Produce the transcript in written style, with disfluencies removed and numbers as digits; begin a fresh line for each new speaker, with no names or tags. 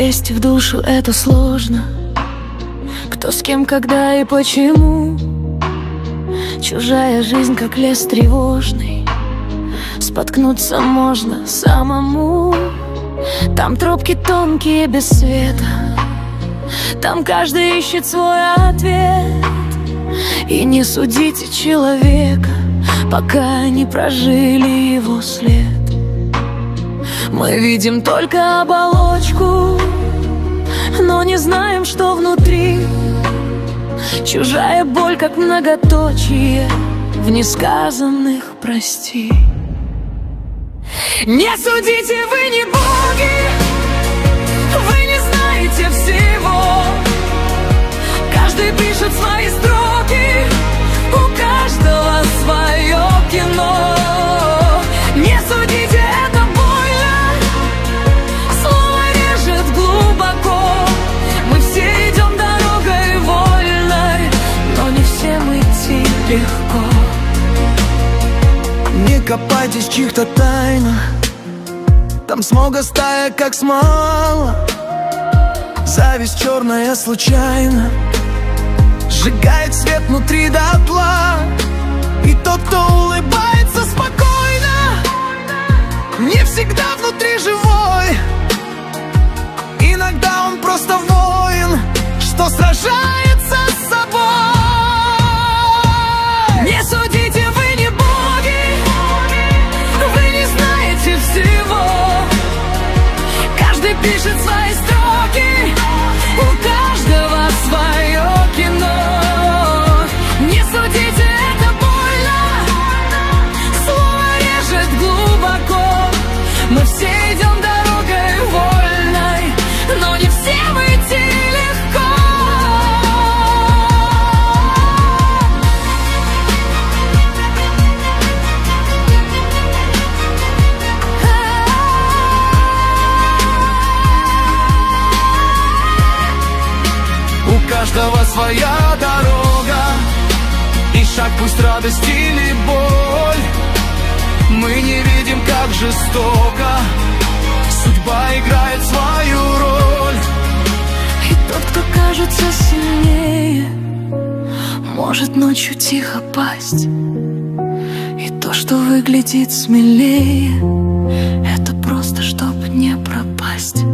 Залезть в душу — это сложно. Кто с кем, когда и почему. Чужая жизнь, как лес тревожный. Споткнуться можно самому. Там тропки тонкие, без света. Там каждый ищет свой ответ. И не судите человека, пока не прожили его след. Мы видим только оболочку, но не знаем, что внутри. Чужая боль, как многоточие в несказанных «прости». Не судите, вы не боги, вы не знаете всего. Каждый пишет свои строки, у каждого свое кино. Не судите, это больно, слово режет глубоко. Мы все идем дорогой вольной, но не всем идти легко.
Не копайтесь в чьих-то тайнах, там смога стая, как смола. Зависть черная случайно сжигает свет внутри дотла. И тот, кто улыбается спокойно, не всегда внутри живой. Иногда он просто воин, что сражается с собой.
Не судите, вы не боги, вы не знаете всего. Каждый пишет свои строки, у каждого свое кино. Не судите, это больно, слово режет глубоко. Мы все идем дорогой вольной, но не всем идти легко.
У каждого своя дорога, и шаг пусть радость или боль. Мы не видим, как жестоко судьба играет свою роль.
И тот, кто кажется сильнее, может ночью тихо пасть. И то, что выглядит смелее, это просто чтоб не пропасть.